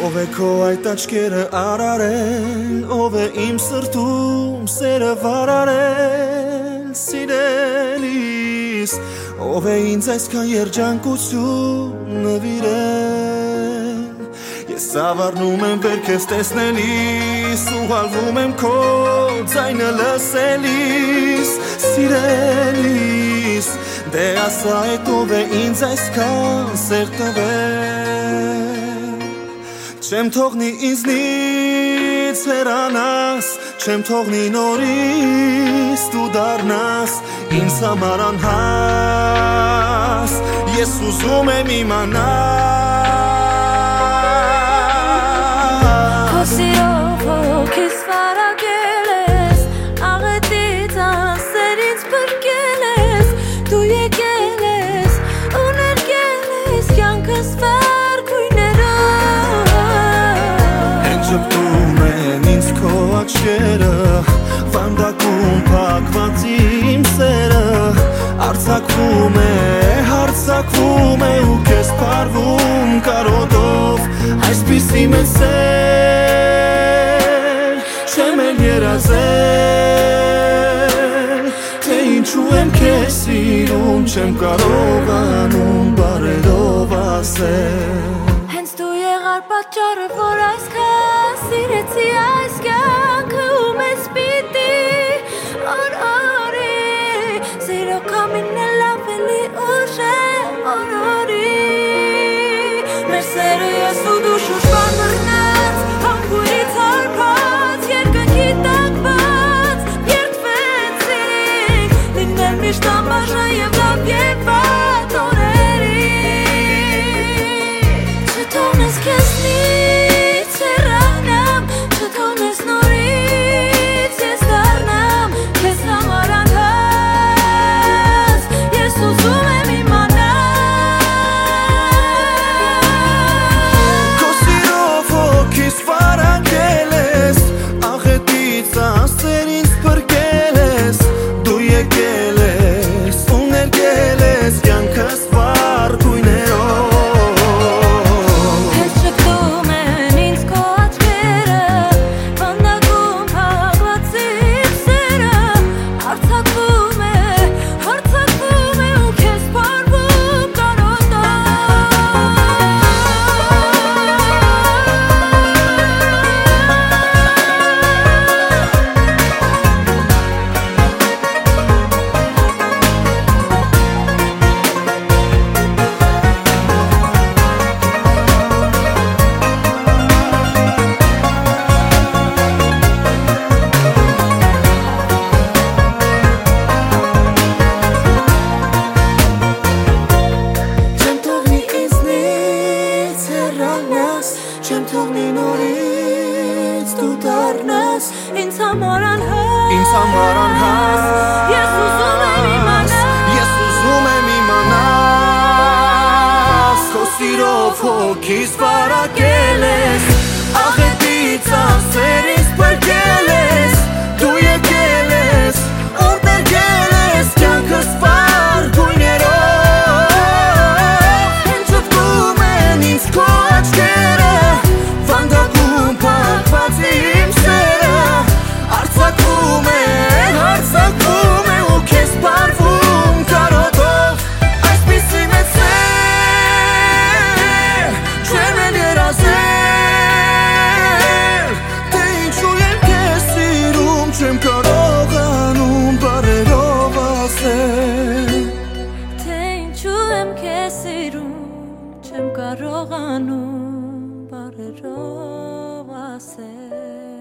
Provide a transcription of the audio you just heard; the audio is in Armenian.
Ով է քո այդ աչքերը արարել, ով է իմ սրտում սերը վարարել, սիրելիս, ով է ինձ այսքան երջանկություն նվիրել։ Ես ավառնում եմ վեր քեզ տեսնելիս, ուղալվում եմ քո ձայնը լսելիս, սիրելիս, դե ասա էդ ով է ինձ այսքան սեր տվել։ Չեմ թողնի ինձնից հեռանաս, չեմ թողնի նորից դու դառնաս ինձ համար անհաս, ես ուզում եմ իմանալ։ Քո սիրով հոգիս վարակել ես, աղետից անսեր ինձ փրկել ես, դու եկել ես ու ներկել ես կյանքս Շպտում են ինձ քո աչքերը, վանդակում փակված իմ սերը, արձակվում է ու քեզ փարվում կարոտով, այսպիսի մեծ սեր չեմ էլ երազել, թե ինչու եմ քեզ սիրում, չեմ կարողանում բառերով ասել։ Պատճառը, որ այսքան սիրեցի այս կյանքը ու մեզ պիտի օրորի, սիրո կամինը լավելի ուժ է օրորի, մեր սերը ես ու դու շուշպան մռնած, համբույրից հարբած, երկնքի տակ բաց, երդվեցինք, լինել միշտ անբաժան և լավ և վատ օրերի, չթողնես քեզ Չեմ թողնի նորից դու դառնաս ինձ համար անհաս, ես ուզում եմ իմանալ, քո սիրով հոգիս վարակել ես, աղետից անսեր ինձ փրկել ես, դու եկել ես ու ներկել ես կյանքս վառ գույներով, հենց շփվում են ինձ քո աչքերը, չեմ կարողանում բառերով ասել, թե ինչու եմ քեզ սիրում, չեմ կարողանում բառերով ասել։